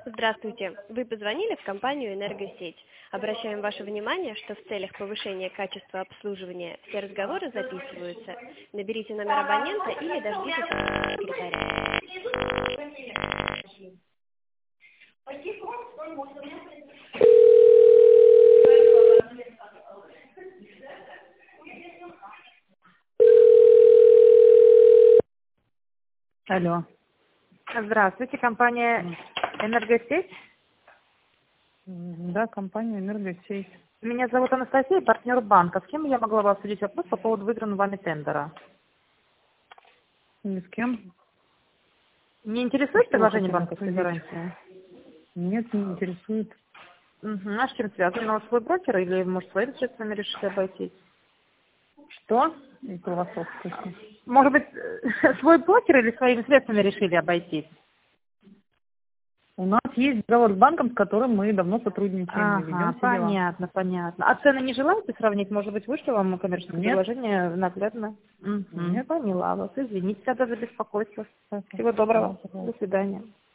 Здравствуйте. Вы позвонили в компанию «Энергосеть». Обращаем ваше внимание, что в целях повышения качества обслуживания все разговоры записываются. Наберите номер абонента или дождитесь секретаря. Алло. Здравствуйте, компания «Энергосеть». Да, компания «Энергосеть». Меня зовут Анастасия, партнер банка. С кем я могла бы обсудить вопрос по поводу выигранного вами тендера? Ни с кем. Не интересует Что вы предложение хотели банковской обсудить? гарантии? Нет, не интересует. А с чем связано? У вас свой брокер или, может, своими средствами решили обойтись? Что? Это у вас слышно. Может быть, свой брокер или своими средствами решили обойтись? У нас есть договор с банком, с которым мы давно сотрудничаем, мы ведем Ага, все дела. понятно. А цены не желаете сравнить? Может быть, вышло вам коммерческое Нет. предложение наглядно? Нет. Поняла вас. Извините тогда за беспокойство. Всего доброго. До свидания.